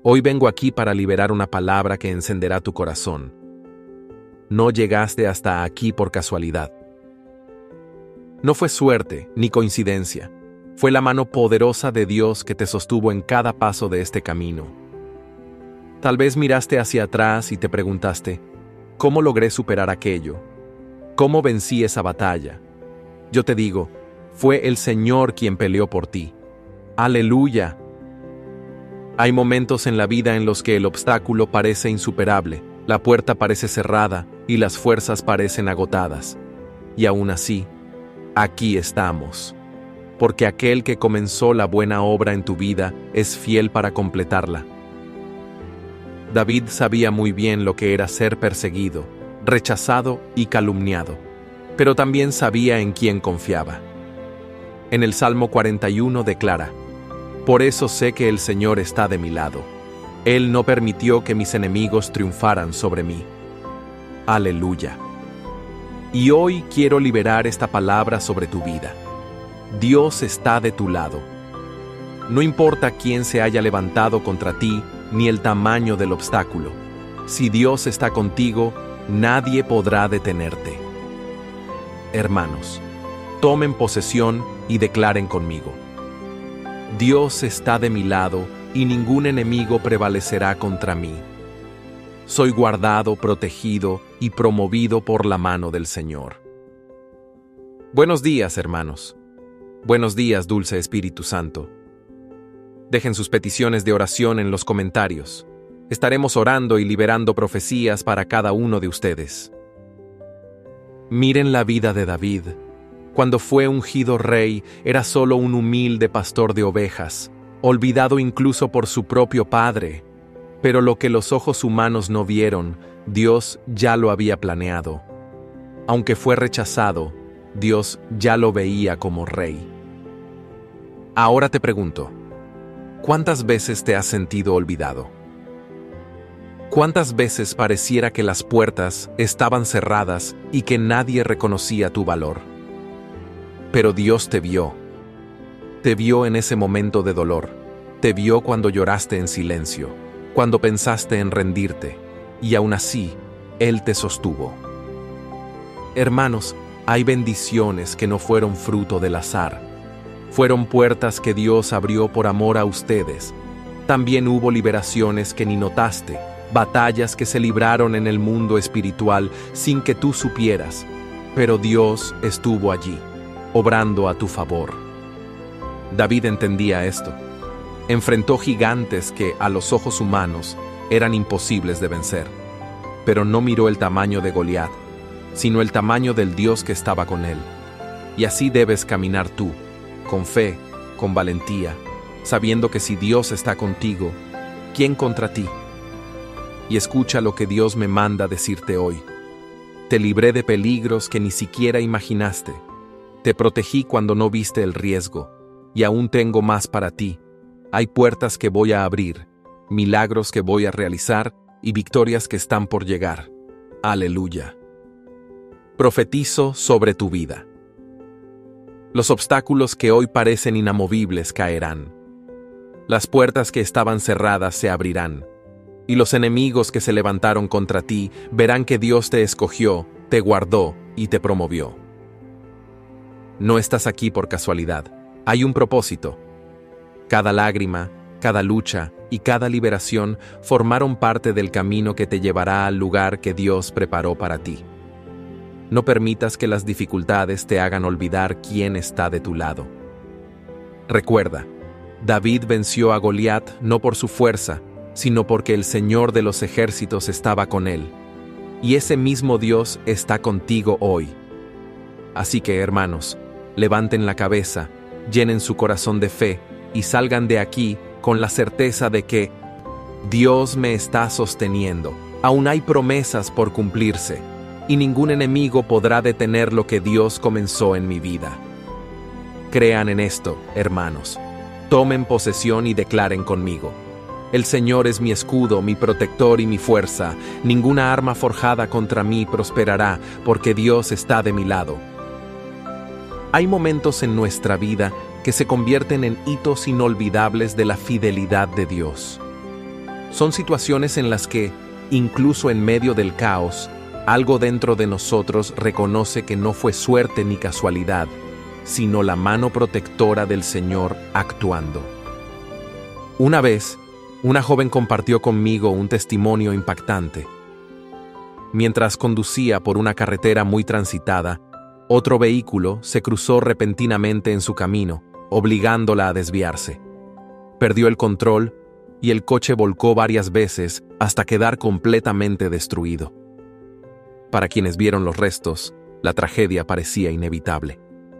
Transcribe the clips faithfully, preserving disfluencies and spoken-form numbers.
Hoy vengo aquí para liberar una palabra que encenderá tu corazón. No llegaste hasta aquí por casualidad. No fue suerte ni coincidencia. Fue la mano poderosa de Dios que te sostuvo en cada paso de este camino. Tal vez miraste hacia atrás y te preguntaste, ¿cómo logré superar aquello? ¿Cómo vencí esa batalla? Yo te digo, fue el Señor quien peleó por ti. ¡Aleluya! Hay momentos en la vida en los que el obstáculo parece insuperable, la puerta parece cerrada y las fuerzas parecen agotadas. Y aún así, aquí estamos. Porque aquel que comenzó la buena obra en tu vida es fiel para completarla. David sabía muy bien lo que era ser perseguido, rechazado y calumniado, pero también sabía en quién confiaba. En el Salmo cuarenta y uno declara, «Por eso sé que el Señor está de mi lado. Él no permitió que mis enemigos triunfaran sobre mí». ¡Aleluya! Y hoy quiero liberar esta palabra sobre tu vida. Dios está de tu lado. No importa quién se haya levantado contra ti, ni el tamaño del obstáculo. Si Dios está contigo, nadie podrá detenerte. Hermanos, tomen posesión y declaren conmigo. Dios está de mi lado y ningún enemigo prevalecerá contra mí. Soy guardado, protegido y promovido por la mano del Señor. Buenos días, hermanos. Buenos días, dulce Espíritu Santo. Dejen sus peticiones de oración en los comentarios. Estaremos orando y liberando profecías para cada uno de ustedes. Miren la vida de David. Cuando fue ungido rey, era solo un humilde pastor de ovejas, olvidado incluso por su propio padre. Pero lo que los ojos humanos no vieron, Dios ya lo había planeado. Aunque fue rechazado, Dios ya lo veía como rey. Ahora te pregunto, ¿cuántas veces te has sentido olvidado? ¿Cuántas veces pareciera que las puertas estaban cerradas y que nadie reconocía tu valor? Pero Dios te vio. Te vio en ese momento de dolor. Te vio cuando lloraste en silencio, cuando pensaste en rendirte, y aún así, Él te sostuvo. Hermanos, hay bendiciones que no fueron fruto del azar. Fueron puertas que Dios abrió por amor a ustedes. También hubo liberaciones que ni notaste, batallas que se libraron en el mundo espiritual sin que tú supieras, pero Dios estuvo allí, obrando a tu favor. David entendía esto. Enfrentó gigantes que, a los ojos humanos, eran imposibles de vencer. Pero no miró el tamaño de Goliat, sino el tamaño del Dios que estaba con él. Y así debes caminar tú, con fe, con valentía, sabiendo que si Dios está contigo, ¿quién contra ti? Y escucha lo que Dios me manda decirte hoy. Te libré de peligros que ni siquiera imaginaste. Te protegí cuando no viste el riesgo, y aún tengo más para ti. Hay puertas que voy a abrir, milagros que voy a realizar y victorias que están por llegar. Aleluya. Profetizo sobre tu vida. Los obstáculos que hoy parecen inamovibles caerán. Las puertas que estaban cerradas se abrirán, y los enemigos que se levantaron contra ti verán que Dios te escogió, te guardó y te promovió. No estás aquí por casualidad. Hay un propósito. Cada lágrima, cada lucha y cada liberación formaron parte del camino que te llevará al lugar que Dios preparó para ti. No permitas que las dificultades te hagan olvidar quién está de tu lado. Recuerda, David venció a Goliat no por su fuerza, sino porque el Señor de los ejércitos estaba con él. Y ese mismo Dios está contigo hoy. Así que, hermanos, levanten la cabeza, llenen su corazón de fe y salgan de aquí con la certeza de que Dios me está sosteniendo. Aún hay promesas por cumplirse, y ningún enemigo podrá detener lo que Dios comenzó en mi vida. Crean en esto, hermanos. Tomen posesión y declaren conmigo. El Señor es mi escudo, mi protector y mi fuerza. Ninguna arma forjada contra mí prosperará, porque Dios está de mi lado. Hay momentos en nuestra vida que se convierten en hitos inolvidables de la fidelidad de Dios. Son situaciones en las que, incluso en medio del caos, algo dentro de nosotros reconoce que no fue suerte ni casualidad, sino la mano protectora del Señor actuando. Una vez, una joven compartió conmigo un testimonio impactante. Mientras conducía por una carretera muy transitada, otro vehículo se cruzó repentinamente en su camino, obligándola a desviarse. Perdió el control y el coche volcó varias veces hasta quedar completamente destruido. Para quienes vieron los restos, la tragedia parecía inevitable.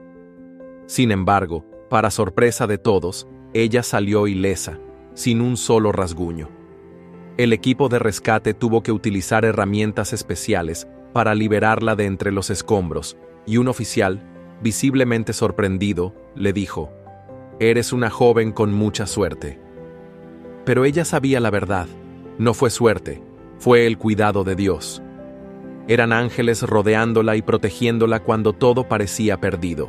Sin embargo, para sorpresa de todos, ella salió ilesa, sin un solo rasguño. El equipo de rescate tuvo que utilizar herramientas especiales para liberarla de entre los escombros, y un oficial, visiblemente sorprendido, le dijo: «Eres una joven con mucha suerte». Pero ella sabía la verdad. No fue suerte, fue el cuidado de Dios. Eran ángeles rodeándola y protegiéndola cuando todo parecía perdido.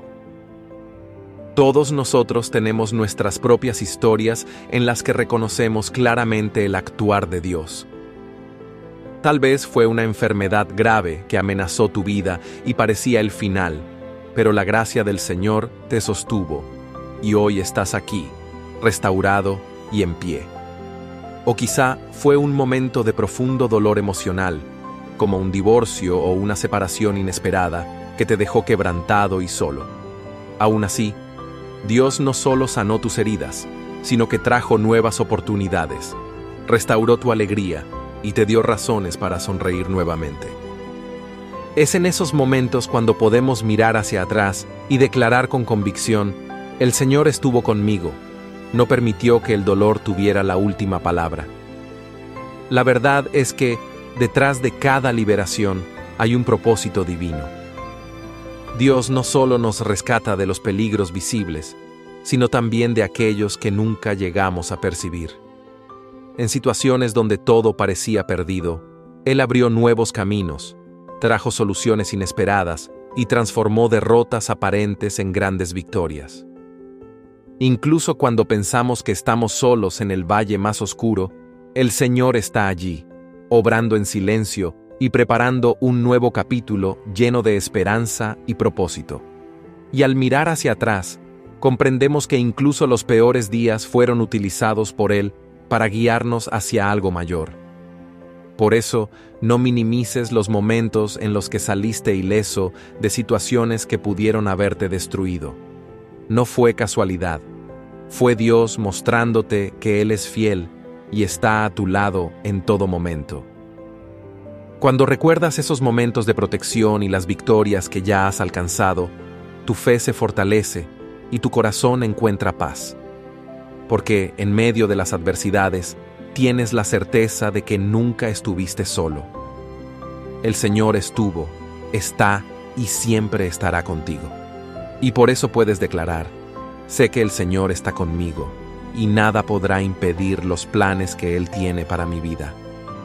Todos nosotros tenemos nuestras propias historias en las que reconocemos claramente el actuar de Dios. Tal vez fue una enfermedad grave que amenazó tu vida y parecía el final, pero la gracia del Señor te sostuvo, y hoy estás aquí, restaurado y en pie. O quizá fue un momento de profundo dolor emocional, como un divorcio o una separación inesperada que te dejó quebrantado y solo. Aún así, Dios no solo sanó tus heridas, sino que trajo nuevas oportunidades, restauró tu alegría y te dio razones para sonreír nuevamente. Es en esos momentos cuando podemos mirar hacia atrás y declarar con convicción: el Señor estuvo conmigo, no permitió que el dolor tuviera la última palabra. La verdad es que, detrás de cada liberación, hay un propósito divino. Dios no solo nos rescata de los peligros visibles, sino también de aquellos que nunca llegamos a percibir. En situaciones donde todo parecía perdido, Él abrió nuevos caminos, trajo soluciones inesperadas y transformó derrotas aparentes en grandes victorias. Incluso cuando pensamos que estamos solos en el valle más oscuro, el Señor está allí, obrando en silencio y preparando un nuevo capítulo lleno de esperanza y propósito. Y al mirar hacia atrás, comprendemos que incluso los peores días fueron utilizados por Él para guiarnos hacia algo mayor. Por eso, no minimices los momentos en los que saliste ileso de situaciones que pudieron haberte destruido. No fue casualidad, fue Dios mostrándote que Él es fiel y está a tu lado en todo momento. Cuando recuerdas esos momentos de protección y las victorias que ya has alcanzado, tu fe se fortalece y tu corazón encuentra paz. Porque en medio de las adversidades, tienes la certeza de que nunca estuviste solo. El Señor estuvo, está y siempre estará contigo. Y por eso puedes declarar: sé que el Señor está conmigo, y nada podrá impedir los planes que Él tiene para mi vida.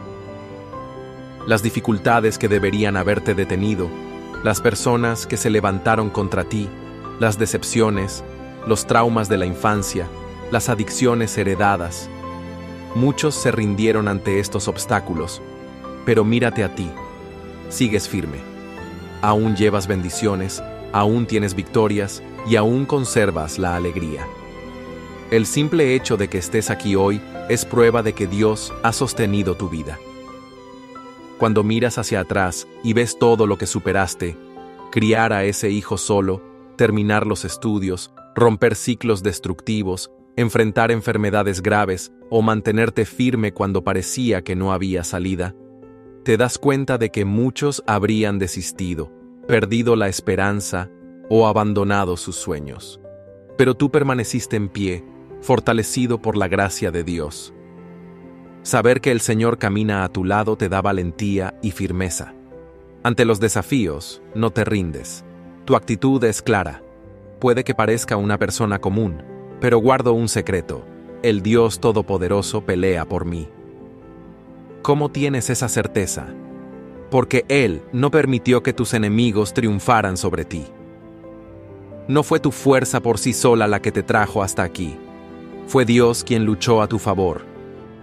Las dificultades que deberían haberte detenido, las personas que se levantaron contra ti, las decepciones, los traumas de la infancia, las adicciones heredadas. Muchos se rindieron ante estos obstáculos, pero mírate a ti, sigues firme. Aún llevas bendiciones, aún tienes victorias y aún conservas la alegría. El simple hecho de que estés aquí hoy es prueba de que Dios ha sostenido tu vida. Cuando miras hacia atrás y ves todo lo que superaste, criar a ese hijo solo, terminar los estudios, romper ciclos destructivos, enfrentar enfermedades graves o mantenerte firme cuando parecía que no había salida, te das cuenta de que muchos habrían desistido, perdido la esperanza o abandonado sus sueños. Pero tú permaneciste en pie, fortalecido por la gracia de Dios. Saber que el Señor camina a tu lado te da valentía y firmeza. Ante los desafíos, no te rindes. Tu actitud es clara. Puede que parezca una persona común, pero guardo un secreto: el Dios Todopoderoso pelea por mí. ¿Cómo tienes esa certeza? Porque Él no permitió que tus enemigos triunfaran sobre ti. No fue tu fuerza por sí sola la que te trajo hasta aquí. Fue Dios quien luchó a tu favor,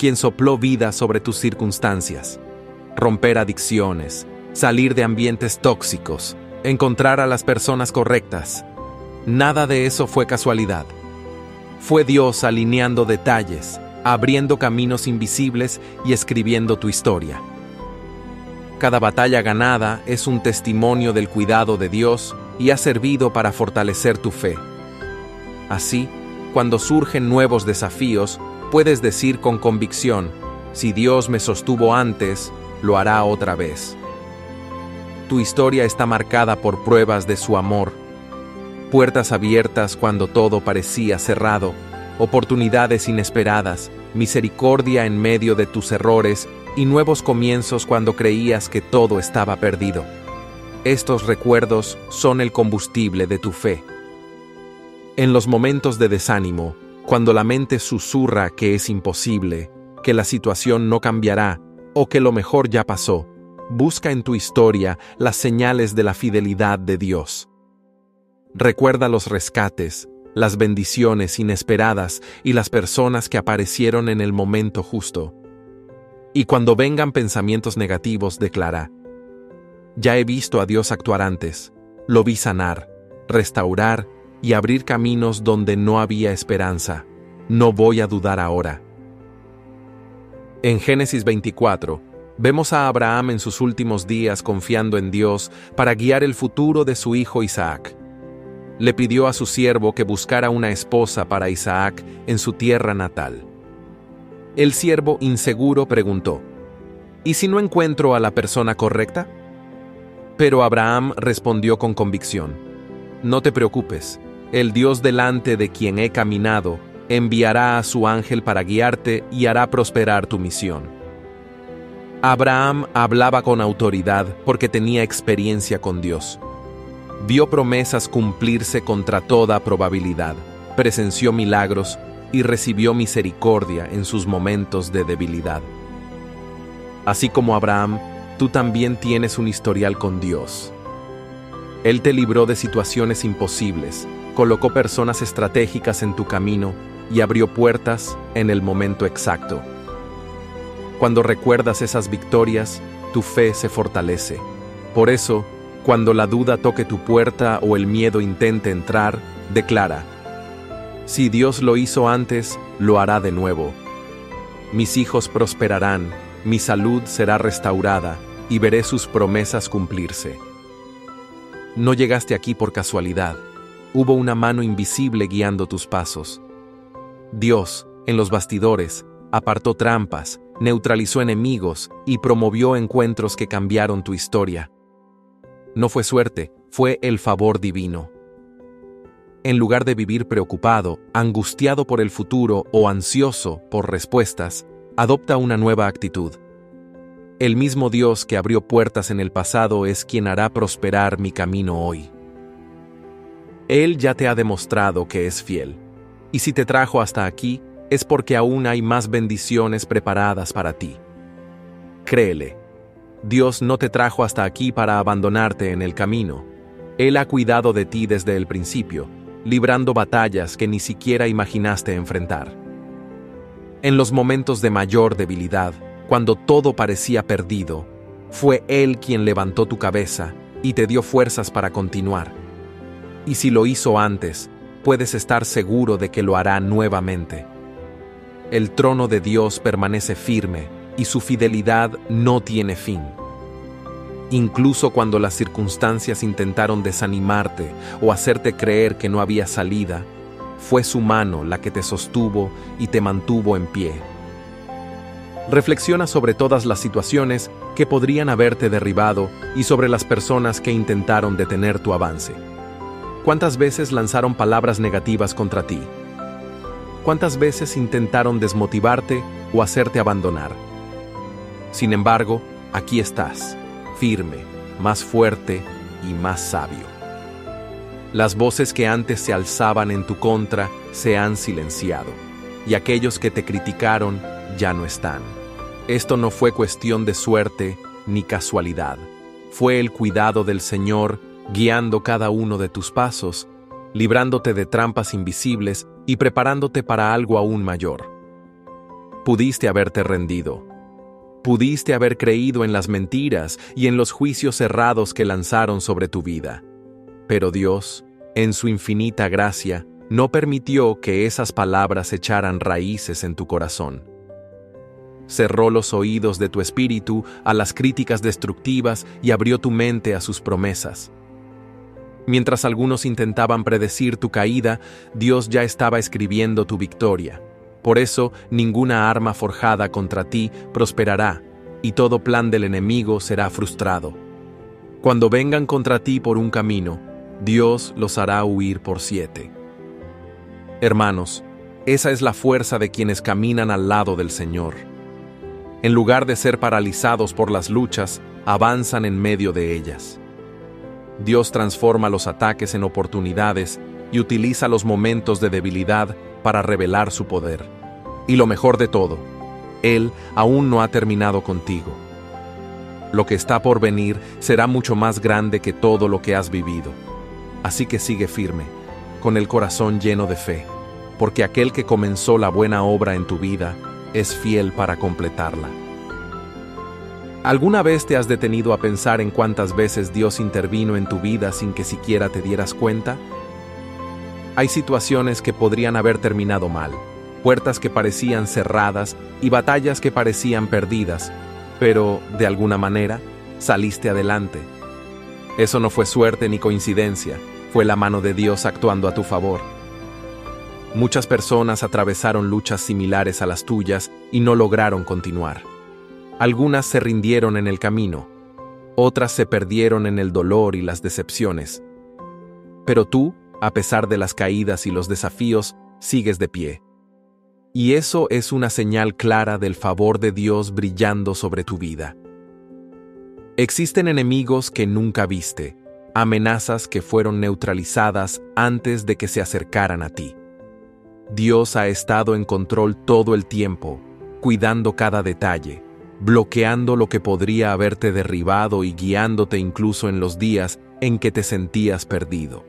quien sopló vida sobre tus circunstancias. Romper adicciones, salir de ambientes tóxicos, encontrar a las personas correctas. Nada de eso fue casualidad. Fue Dios alineando detalles, abriendo caminos invisibles y escribiendo tu historia. Cada batalla ganada es un testimonio del cuidado de Dios y ha servido para fortalecer tu fe. Así, cuando surgen nuevos desafíos, puedes decir con convicción: si Dios me sostuvo antes, lo hará otra vez. Tu historia está marcada por pruebas de su amor, puertas abiertas cuando todo parecía cerrado, oportunidades inesperadas, misericordia en medio de tus errores y nuevos comienzos cuando creías que todo estaba perdido. Estos recuerdos son el combustible de tu fe. En los momentos de desánimo, cuando la mente susurra que es imposible, que la situación no cambiará o que lo mejor ya pasó, busca en tu historia las señales de la fidelidad de Dios. Recuerda los rescates, las bendiciones inesperadas y las personas que aparecieron en el momento justo. Y cuando vengan pensamientos negativos, declara: ya he visto a Dios actuar antes, lo vi sanar, restaurar y abrir caminos donde no había esperanza. No voy a dudar ahora. En Génesis veinticuatro, vemos a Abraham en sus últimos días confiando en Dios para guiar el futuro de su hijo Isaac. Le pidió a su siervo que buscara una esposa para Isaac en su tierra natal. El siervo inseguro preguntó: ¿y si no encuentro a la persona correcta? Pero Abraham respondió con convicción: no te preocupes, el Dios delante de quien he caminado enviará a su ángel para guiarte y hará prosperar tu misión. Abraham hablaba con autoridad porque tenía experiencia con Dios. Vio promesas cumplirse contra toda probabilidad, presenció milagros y recibió misericordia en sus momentos de debilidad. Así como Abraham, tú también tienes un historial con Dios. Él te libró de situaciones imposibles, colocó personas estratégicas en tu camino y abrió puertas en el momento exacto. Cuando recuerdas esas victorias, tu fe se fortalece. Por eso, cuando la duda toque tu puerta o el miedo intente entrar, declara: si Dios lo hizo antes, lo hará de nuevo. Mis hijos prosperarán, mi salud será restaurada y veré sus promesas cumplirse. No llegaste aquí por casualidad. Hubo una mano invisible guiando tus pasos. Dios, en los bastidores, apartó trampas, neutralizó enemigos y promovió encuentros que cambiaron tu historia. No fue suerte, fue el favor divino. En lugar de vivir preocupado, angustiado por el futuro o ansioso por respuestas, adopta una nueva actitud. El mismo Dios que abrió puertas en el pasado es quien hará prosperar mi camino hoy. Él ya te ha demostrado que es fiel. Y si te trajo hasta aquí, es porque aún hay más bendiciones preparadas para ti. Créele, Dios no te trajo hasta aquí para abandonarte en el camino. Él ha cuidado de ti desde el principio, librando batallas que ni siquiera imaginaste enfrentar. En los momentos de mayor debilidad, cuando todo parecía perdido, fue Él quien levantó tu cabeza y te dio fuerzas para continuar. Y si lo hizo antes, puedes estar seguro de que lo hará nuevamente. El trono de Dios permanece firme y su fidelidad no tiene fin. Incluso cuando las circunstancias intentaron desanimarte o hacerte creer que no había salida, fue su mano la que te sostuvo y te mantuvo en pie. Reflexiona sobre todas las situaciones que podrían haberte derribado y sobre las personas que intentaron detener tu avance. ¿Cuántas veces lanzaron palabras negativas contra ti? ¿Cuántas veces intentaron desmotivarte o hacerte abandonar? Sin embargo, aquí estás, firme, más fuerte y más sabio. Las voces que antes se alzaban en tu contra se han silenciado, y aquellos que te criticaron ya no están. Esto no fue cuestión de suerte ni casualidad. Fue el cuidado del Señor guiando cada uno de tus pasos, librándote de trampas invisibles y preparándote para algo aún mayor. Pudiste haberte rendido. Pudiste haber creído en las mentiras y en los juicios errados que lanzaron sobre tu vida. Pero Dios, en su infinita gracia, no permitió que esas palabras echaran raíces en tu corazón. Cerró los oídos de tu espíritu a las críticas destructivas y abrió tu mente a sus promesas. Mientras algunos intentaban predecir tu caída, Dios ya estaba escribiendo tu victoria. Por eso, ninguna arma forjada contra ti prosperará, y todo plan del enemigo será frustrado. Cuando vengan contra ti por un camino, Dios los hará huir por siete. Hermanos, esa es la fuerza de quienes caminan al lado del Señor. En lugar de ser paralizados por las luchas, avanzan en medio de ellas. Dios transforma los ataques en oportunidades y utiliza los momentos de debilidad para revelar su poder. Y lo mejor de todo, Él aún no ha terminado contigo. Lo que está por venir será mucho más grande que todo lo que has vivido. Así que sigue firme, con el corazón lleno de fe, porque aquel que comenzó la buena obra en tu vida es fiel para completarla. ¿Alguna vez te has detenido a pensar en cuántas veces Dios intervino en tu vida sin que siquiera te dieras cuenta? Hay situaciones que podrían haber terminado mal, puertas que parecían cerradas y batallas que parecían perdidas, pero, de alguna manera, saliste adelante. Eso no fue suerte ni coincidencia, fue la mano de Dios actuando a tu favor. Muchas personas atravesaron luchas similares a las tuyas y no lograron continuar. Algunas se rindieron en el camino, otras se perdieron en el dolor y las decepciones. Pero tú, a pesar de las caídas y los desafíos, sigues de pie. Y eso es una señal clara del favor de Dios brillando sobre tu vida. Existen enemigos que nunca viste, amenazas que fueron neutralizadas antes de que se acercaran a ti. Dios ha estado en control todo el tiempo, cuidando cada detalle, bloqueando lo que podría haberte derribado y guiándote incluso en los días en que te sentías perdido.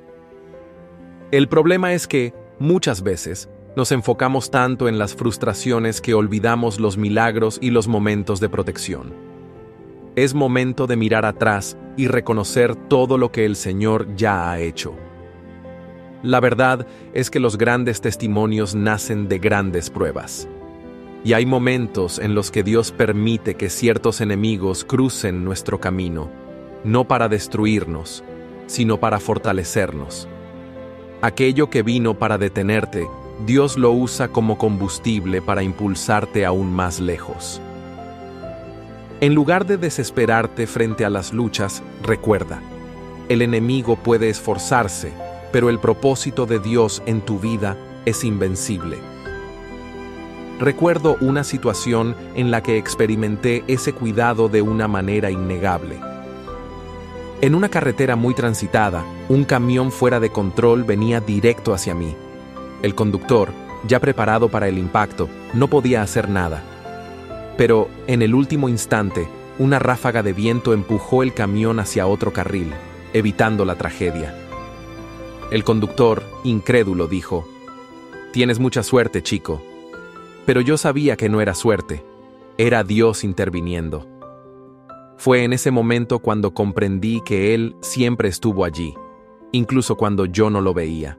El problema es que, muchas veces, nos enfocamos tanto en las frustraciones que olvidamos los milagros y los momentos de protección. Es momento de mirar atrás y reconocer todo lo que el Señor ya ha hecho. La verdad es que los grandes testimonios nacen de grandes pruebas. Y hay momentos en los que Dios permite que ciertos enemigos crucen nuestro camino, no para destruirnos, sino para fortalecernos. Aquello que vino para detenerte, Dios lo usa como combustible para impulsarte aún más lejos. En lugar de desesperarte frente a las luchas, recuerda, el enemigo puede esforzarse, pero el propósito de Dios en tu vida es invencible. Recuerdo una situación en la que experimenté ese cuidado de una manera innegable. En una carretera muy transitada, un camión fuera de control venía directo hacia mí. El conductor, ya preparado para el impacto, no podía hacer nada. Pero, en el último instante, una ráfaga de viento empujó el camión hacia otro carril, evitando la tragedia. El conductor, incrédulo, dijo: «Tienes mucha suerte, chico». Pero yo sabía que no era suerte, era Dios interviniendo. Fue en ese momento cuando comprendí que Él siempre estuvo allí, incluso cuando yo no lo veía.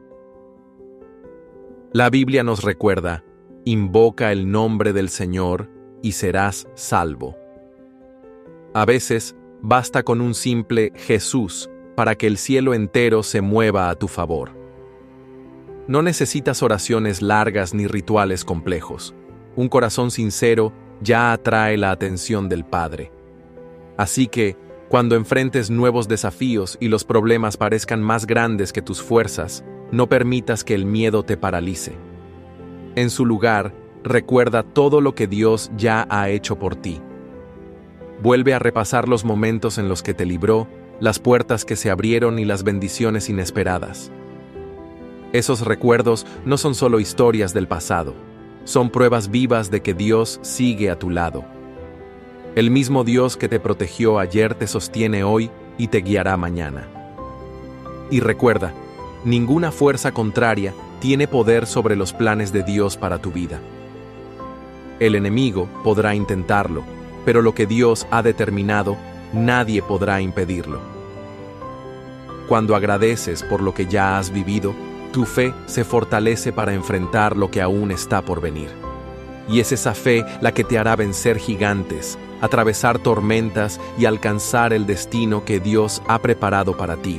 La Biblia nos recuerda: invoca el nombre del Señor y serás salvo. A veces, basta con un simple Jesús para que el cielo entero se mueva a tu favor. No necesitas oraciones largas ni rituales complejos. Un corazón sincero ya atrae la atención del Padre. Así que, cuando enfrentes nuevos desafíos y los problemas parezcan más grandes que tus fuerzas, no permitas que el miedo te paralice. En su lugar, recuerda todo lo que Dios ya ha hecho por ti. Vuelve a repasar los momentos en los que te libró, las puertas que se abrieron y las bendiciones inesperadas. Esos recuerdos no son solo historias del pasado, son pruebas vivas de que Dios sigue a tu lado. El mismo Dios que te protegió ayer te sostiene hoy y te guiará mañana. Y recuerda, ninguna fuerza contraria tiene poder sobre los planes de Dios para tu vida. El enemigo podrá intentarlo, pero lo que Dios ha determinado, nadie podrá impedirlo. Cuando agradeces por lo que ya has vivido, tu fe se fortalece para enfrentar lo que aún está por venir. Y es esa fe la que te hará vencer gigantes, atravesar tormentas y alcanzar el destino que Dios ha preparado para ti.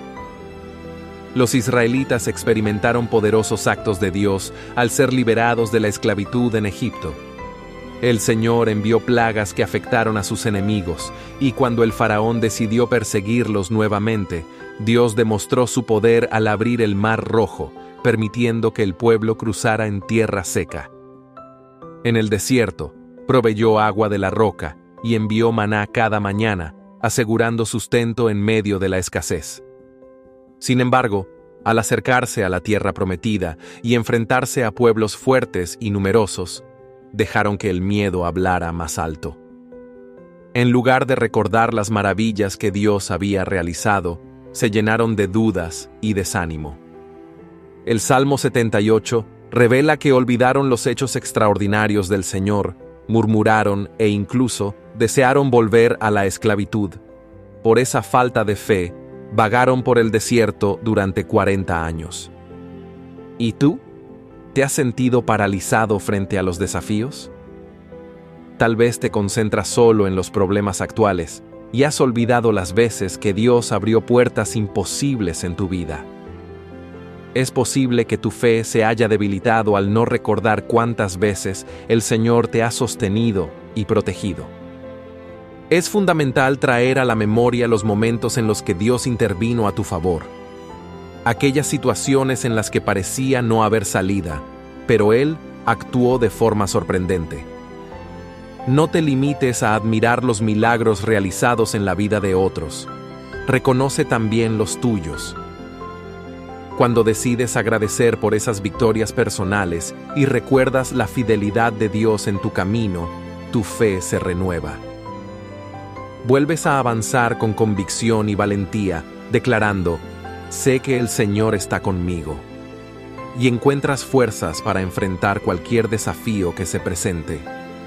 Los israelitas experimentaron poderosos actos de Dios al ser liberados de la esclavitud en Egipto. El Señor envió plagas que afectaron a sus enemigos, y cuando el faraón decidió perseguirlos nuevamente, Dios demostró su poder al abrir el Mar Rojo, permitiendo que el pueblo cruzara en tierra seca. En el desierto, proveyó agua de la roca y envió maná cada mañana, asegurando sustento en medio de la escasez. Sin embargo, al acercarse a la tierra prometida y enfrentarse a pueblos fuertes y numerosos, dejaron que el miedo hablara más alto. En lugar de recordar las maravillas que Dios había realizado, se llenaron de dudas y desánimo. El Salmo setenta y ocho revela que olvidaron los hechos extraordinarios del Señor, murmuraron e incluso desearon volver a la esclavitud. Por esa falta de fe, vagaron por el desierto durante cuarenta años. ¿Y tú? ¿Te has sentido paralizado frente a los desafíos? Tal vez te concentras solo en los problemas actuales y has olvidado las veces que Dios abrió puertas imposibles en tu vida. Es posible que tu fe se haya debilitado al no recordar cuántas veces el Señor te ha sostenido y protegido. Es fundamental traer a la memoria los momentos en los que Dios intervino a tu favor. Aquellas situaciones en las que parecía no haber salida, pero Él actuó de forma sorprendente. No te limites a admirar los milagros realizados en la vida de otros. Reconoce también los tuyos. Cuando decides agradecer por esas victorias personales y recuerdas la fidelidad de Dios en tu camino, tu fe se renueva. Vuelves a avanzar con convicción y valentía, declarando: sé que el Señor está conmigo. Y encuentras fuerzas para enfrentar cualquier desafío que se presente.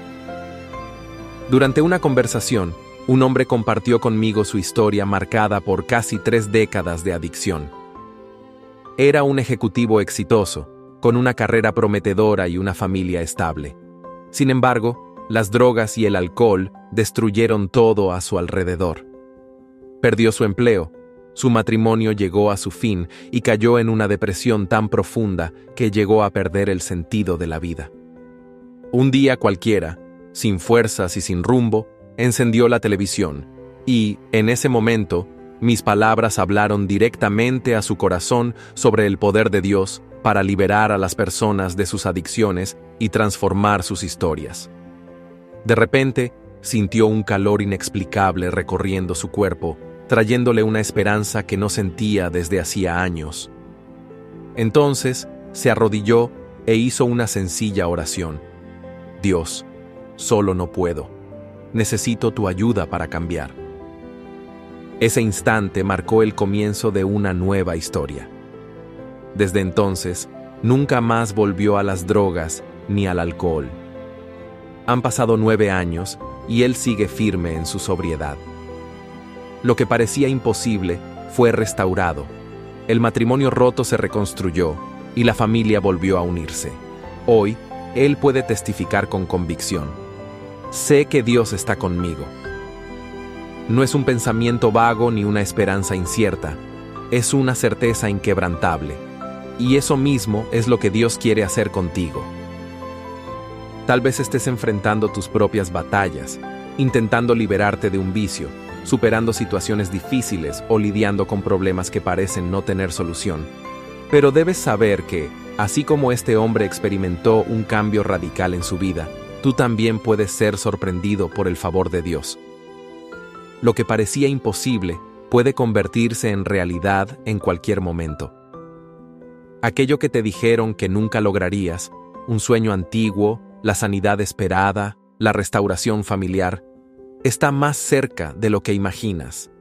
Durante una conversación, un hombre compartió conmigo su historia marcada por casi tres décadas de adicción. Era un ejecutivo exitoso, con una carrera prometedora y una familia estable. Sin embargo, las drogas y el alcohol destruyeron todo a su alrededor. Perdió su empleo, su matrimonio llegó a su fin y cayó en una depresión tan profunda que llegó a perder el sentido de la vida. Un día cualquiera, sin fuerzas y sin rumbo, encendió la televisión y, en ese momento, mis palabras hablaron directamente a su corazón sobre el poder de Dios para liberar a las personas de sus adicciones y transformar sus historias. De repente, sintió un calor inexplicable recorriendo su cuerpo, trayéndole una esperanza que no sentía desde hacía años. Entonces, se arrodilló e hizo una sencilla oración. Dios, solo no puedo. Necesito tu ayuda para cambiar. Ese instante marcó el comienzo de una nueva historia. Desde entonces, nunca más volvió a las drogas ni al alcohol. Han pasado nueve años y él sigue firme en su sobriedad. Lo que parecía imposible fue restaurado. El matrimonio roto se reconstruyó y la familia volvió a unirse. Hoy, él puede testificar con convicción: sé que Dios está conmigo. No es un pensamiento vago ni una esperanza incierta, es una certeza inquebrantable. Y eso mismo es lo que Dios quiere hacer contigo. Tal vez estés enfrentando tus propias batallas, intentando liberarte de un vicio, superando situaciones difíciles o lidiando con problemas que parecen no tener solución. Pero debes saber que, así como este hombre experimentó un cambio radical en su vida, tú también puedes ser sorprendido por el favor de Dios. Lo que parecía imposible puede convertirse en realidad en cualquier momento. Aquello que te dijeron que nunca lograrías, un sueño antiguo, la sanidad esperada, la restauración familiar, está más cerca de lo que imaginas.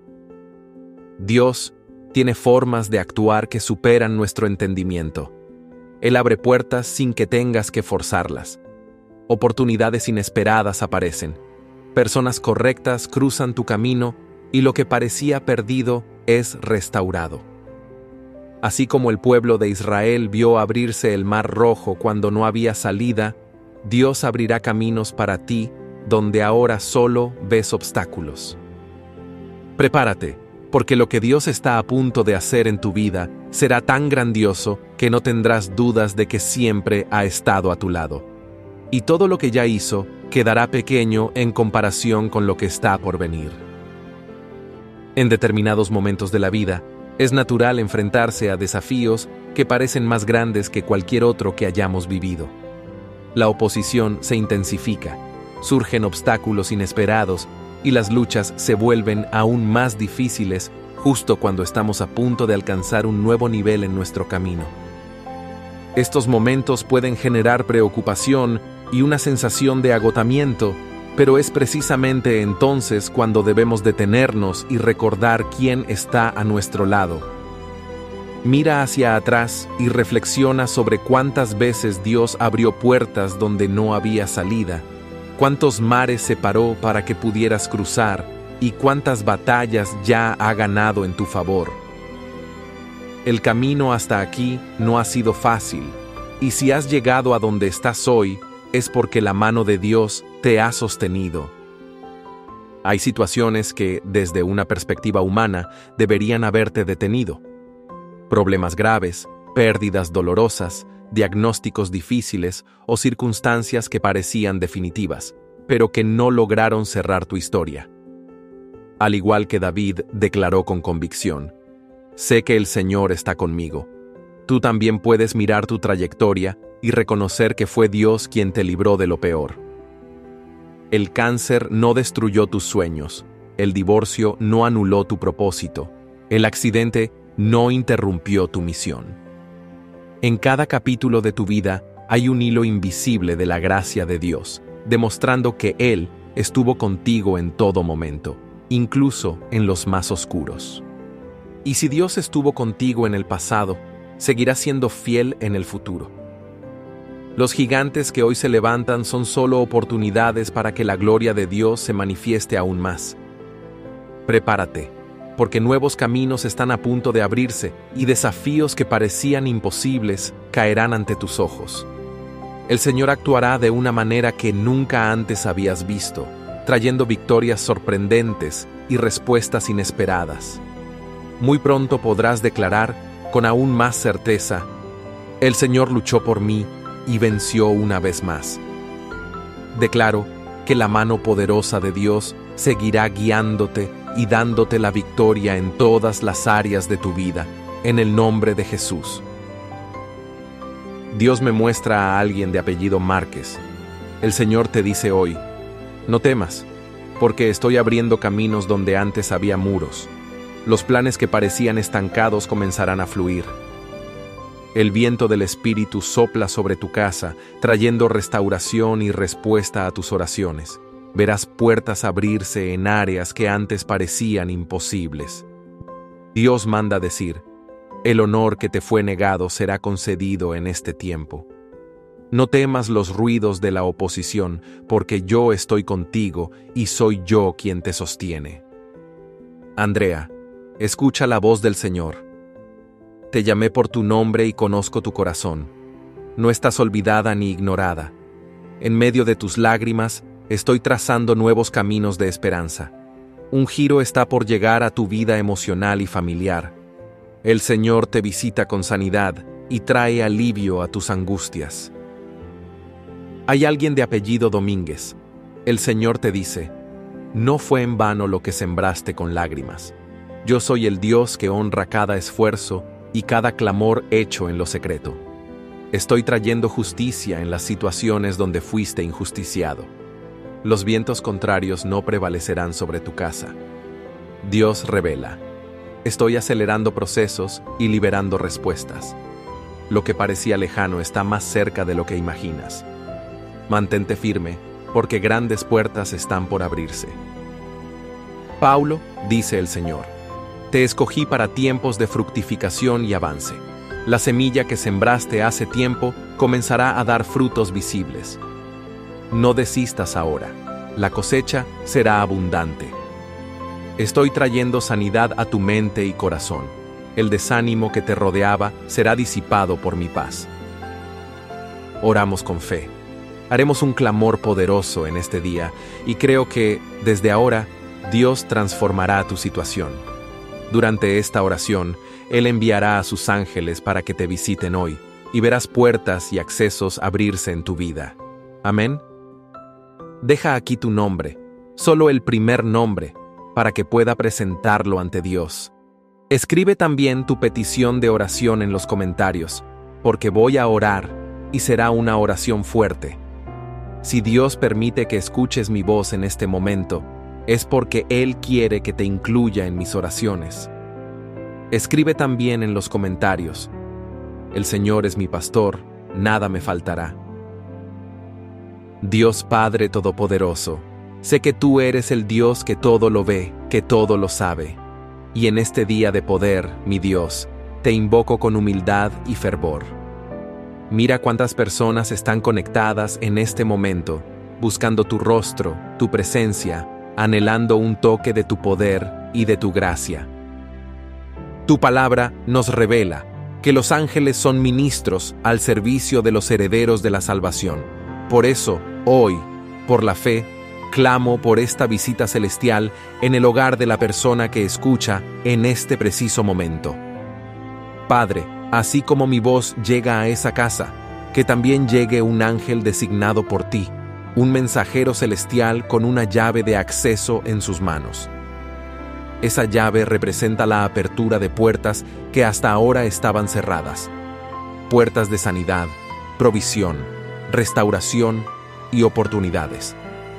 Dios tiene formas de actuar que superan nuestro entendimiento. Él abre puertas sin que tengas que forzarlas. oportunidades inesperadas aparecen. Personas correctas cruzan tu camino y lo que parecía perdido es restaurado. Así como el pueblo de Israel vio abrirse el mar rojo cuando no había salida, Dios abrirá caminos para ti donde ahora solo ves obstáculos. Prepárate, porque lo que Dios está a punto de hacer en tu vida será tan grandioso que no tendrás dudas de que siempre ha estado a tu lado. Y todo lo que ya hizo quedará pequeño en comparación con lo que está por venir. En determinados momentos de la vida, es natural enfrentarse a desafíos que parecen más grandes que cualquier otro que hayamos vivido. La oposición se intensifica, surgen obstáculos inesperados y las luchas se vuelven aún más difíciles justo cuando estamos a punto de alcanzar un nuevo nivel en nuestro camino. Estos momentos pueden generar preocupación y una sensación de agotamiento, pero es precisamente entonces cuando debemos detenernos y recordar quién está a nuestro lado. Mira hacia atrás y reflexiona sobre cuántas veces Dios abrió puertas donde no había salida, cuántos mares separó para que pudieras cruzar y cuántas batallas ya ha ganado en tu favor. El camino hasta aquí no ha sido fácil, y si has llegado a donde estás hoy, es porque la mano de Dios te ha sostenido. Hay situaciones que, desde una perspectiva humana, deberían haberte detenido. Problemas graves, pérdidas dolorosas, diagnósticos difíciles o circunstancias que parecían definitivas, pero que no lograron cerrar tu historia. Al igual que David declaró con convicción, «Sé que el Señor está conmigo». Tú también puedes mirar tu trayectoria y reconocer que fue Dios quien te libró de lo peor. El cáncer no destruyó tus sueños, el divorcio no anuló tu propósito, el accidente no interrumpió tu misión. En cada capítulo de tu vida hay un hilo invisible de la gracia de Dios, demostrando que Él estuvo contigo en todo momento, incluso en los más oscuros. Y si Dios estuvo contigo en el pasado, seguirá siendo fiel en el futuro. Los gigantes que hoy se levantan son solo oportunidades para que la gloria de Dios se manifieste aún más. Prepárate, porque nuevos caminos están a punto de abrirse y desafíos que parecían imposibles caerán ante tus ojos. El Señor actuará de una manera que nunca antes habías visto, trayendo victorias sorprendentes y respuestas inesperadas. Muy pronto podrás declarar con aún más certeza, el Señor luchó por mí y venció una vez más. Declaro que la mano poderosa de Dios seguirá guiándote y dándote la victoria en todas las áreas de tu vida, en el nombre de Jesús. Dios me muestra a alguien de apellido Márquez. El Señor te dice hoy, no temas, porque estoy abriendo caminos donde antes había muros. Los planes que parecían estancados comenzarán a fluir. El viento del Espíritu sopla sobre tu casa, trayendo restauración y respuesta a tus oraciones. Verás puertas abrirse en áreas que antes parecían imposibles. Dios manda decir, el honor que te fue negado será concedido en este tiempo. No temas los ruidos de la oposición, porque yo estoy contigo y soy yo quien te sostiene. Andrea, escucha la voz del Señor. Te llamé por tu nombre y conozco tu corazón. No estás olvidada ni ignorada. En medio de tus lágrimas, estoy trazando nuevos caminos de esperanza. Un giro está por llegar a tu vida emocional y familiar. El Señor te visita con sanidad y trae alivio a tus angustias. Hay alguien de apellido Domínguez. El Señor te dice, no fue en vano lo que sembraste con lágrimas. Yo soy el Dios que honra cada esfuerzo y cada clamor hecho en lo secreto. Estoy trayendo justicia en las situaciones donde fuiste injusticiado. Los vientos contrarios no prevalecerán sobre tu casa. Dios revela. Estoy acelerando procesos y liberando respuestas. Lo que parecía lejano está más cerca de lo que imaginas. Mantente firme, porque grandes puertas están por abrirse. Paulo, dice el Señor, te escogí para tiempos de fructificación y avance. La semilla que sembraste hace tiempo comenzará a dar frutos visibles. no desistas ahora. La cosecha será abundante. Estoy trayendo sanidad a tu mente y corazón. El desánimo que te rodeaba será disipado por mi paz. Oramos con fe. Haremos un clamor poderoso en este día y creo que, desde ahora, Dios transformará tu situación. Durante esta oración, Él enviará a sus ángeles para que te visiten hoy, y verás puertas y accesos abrirse en tu vida. Amén. Deja aquí tu nombre, solo el primer nombre, para que pueda presentarlo ante Dios. Escribe también tu petición de oración en los comentarios, porque voy a orar y será una oración fuerte. Si Dios permite que escuches mi voz en este momento, es porque Él quiere que te incluya en mis oraciones. Escribe también en los comentarios: el Señor es mi pastor, nada me faltará. Dios Padre Todopoderoso, sé que tú eres el Dios que todo lo ve, que todo lo sabe. Y en este día de poder, mi Dios, te invoco con humildad y fervor. Mira cuántas personas están conectadas en este momento, buscando tu rostro, tu presencia, anhelando un toque de tu poder y de tu gracia. Tu palabra nos revela que los ángeles son ministros al servicio de los herederos de la salvación. Por eso, hoy, por la fe, clamo por esta visita celestial en el hogar de la persona que escucha en este preciso momento. Padre, así como mi voz llega a esa casa, que también llegue un ángel designado por ti, un mensajero celestial con una llave de acceso en sus manos. Esa llave representa la apertura de puertas que hasta ahora estaban cerradas. Puertas de sanidad, provisión, restauración y oportunidades.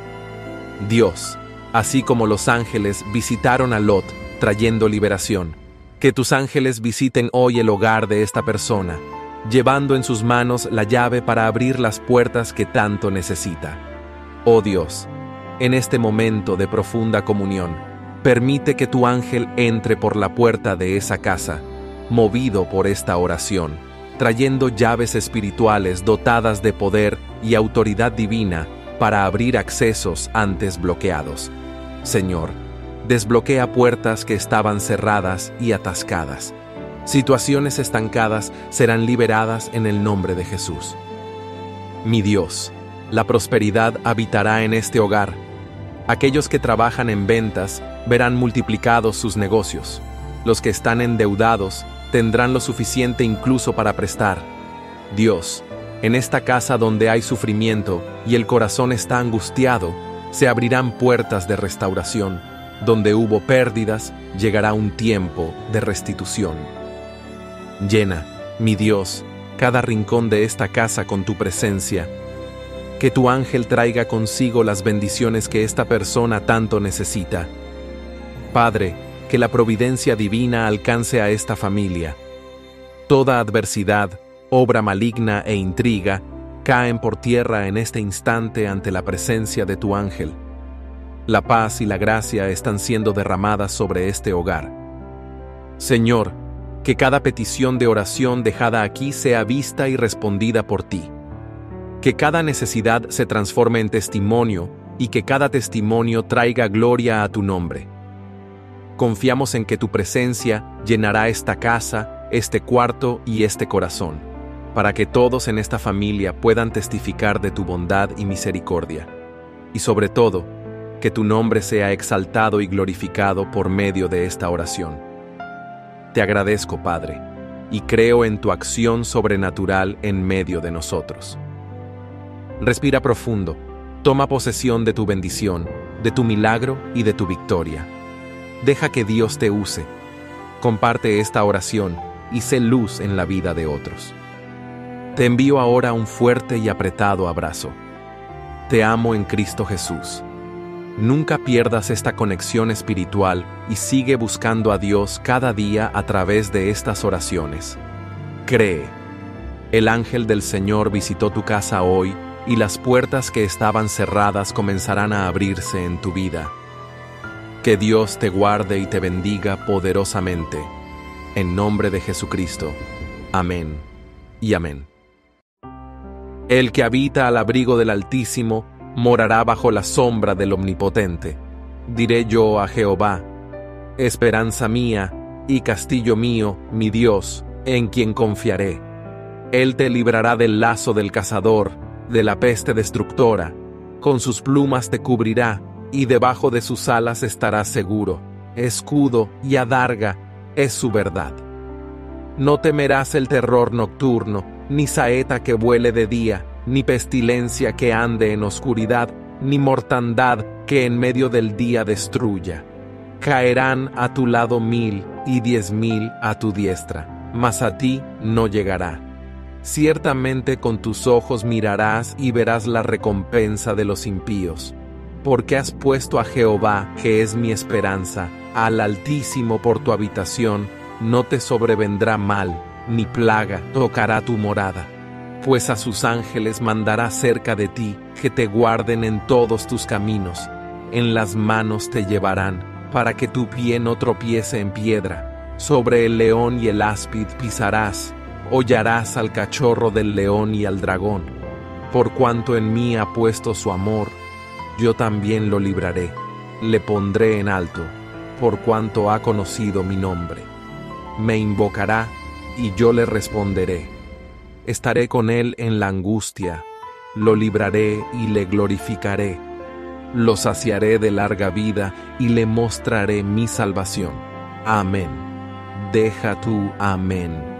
Dios, así como los ángeles visitaron a Lot trayendo liberación, que tus ángeles visiten hoy el hogar de esta persona, llevando en sus manos la llave para abrir las puertas que tanto necesita. Oh Dios, en este momento de profunda comunión, permite que tu ángel entre por la puerta de esa casa, movido por esta oración, trayendo llaves espirituales dotadas de poder y autoridad divina para abrir accesos antes bloqueados. Señor, desbloquea puertas que estaban cerradas y atascadas. Situaciones estancadas serán liberadas en el nombre de Jesús. Mi Dios, la prosperidad habitará en este hogar. Aquellos que trabajan en ventas verán multiplicados sus negocios. Los que están endeudados tendrán lo suficiente incluso para prestar. Dios, en esta casa donde hay sufrimiento y el corazón está angustiado, se abrirán puertas de restauración. Donde hubo pérdidas, llegará un tiempo de restitución. Llena, mi Dios, cada rincón de esta casa con tu presencia. Que tu ángel traiga consigo las bendiciones que esta persona tanto necesita. Padre, que la providencia divina alcance a esta familia. Toda adversidad, obra maligna e intriga caen por tierra en este instante ante la presencia de tu ángel. La paz y la gracia están siendo derramadas sobre este hogar. Señor, que cada petición de oración dejada aquí sea vista y respondida por ti. Que cada necesidad se transforme en testimonio y que cada testimonio traiga gloria a tu nombre. Confiamos en que tu presencia llenará esta casa, este cuarto y este corazón, para que todos en esta familia puedan testificar de tu bondad y misericordia. Y sobre todo, que tu nombre sea exaltado y glorificado por medio de esta oración. Te agradezco, Padre, y creo en tu acción sobrenatural en medio de nosotros. Respira profundo, toma posesión de tu bendición, de tu milagro y de tu victoria. Deja que Dios te use. Comparte esta oración y sé luz en la vida de otros. Te envío ahora un fuerte y apretado abrazo. Te amo en Cristo Jesús. Nunca pierdas esta conexión espiritual y sigue buscando a Dios cada día a través de estas oraciones. Cree. El ángel del Señor visitó tu casa hoy y las puertas que estaban cerradas comenzarán a abrirse en tu vida. Que Dios te guarde y te bendiga poderosamente. En nombre de Jesucristo. Amén y amén. El que habita al abrigo del Altísimo morará bajo la sombra del Omnipotente. Diré yo a Jehová, esperanza mía y castillo mío, mi Dios, en quien confiaré. Él te librará del lazo del cazador, de la peste destructora. Con sus plumas te cubrirá, y debajo de sus alas estarás seguro. Escudo y adarga es su verdad. No temerás el terror nocturno, ni saeta que vuele de día, ni pestilencia que ande en oscuridad, ni mortandad que en medio del día destruya. Caerán a tu lado mil y diez mil a tu diestra, mas a ti no llegará. Ciertamente con tus ojos mirarás y verás la recompensa de los impíos. Porque has puesto a Jehová, que es mi esperanza, al Altísimo por tu habitación, no te sobrevendrá mal, ni plaga tocará tu morada. Pues a sus ángeles mandará cerca de ti, que te guarden en todos tus caminos. En las manos te llevarán, para que tu pie no tropiece en piedra. Sobre el león y el áspid pisarás, hollarás al cachorro del león y al dragón. Por cuanto en mí ha puesto su amor, yo también lo libraré, le pondré en alto, por cuanto ha conocido mi nombre. Me invocará, y yo le responderé. Estaré con él en la angustia, lo libraré y le glorificaré. Lo saciaré de larga vida y le mostraré mi salvación. Amén. Deja tú, amén.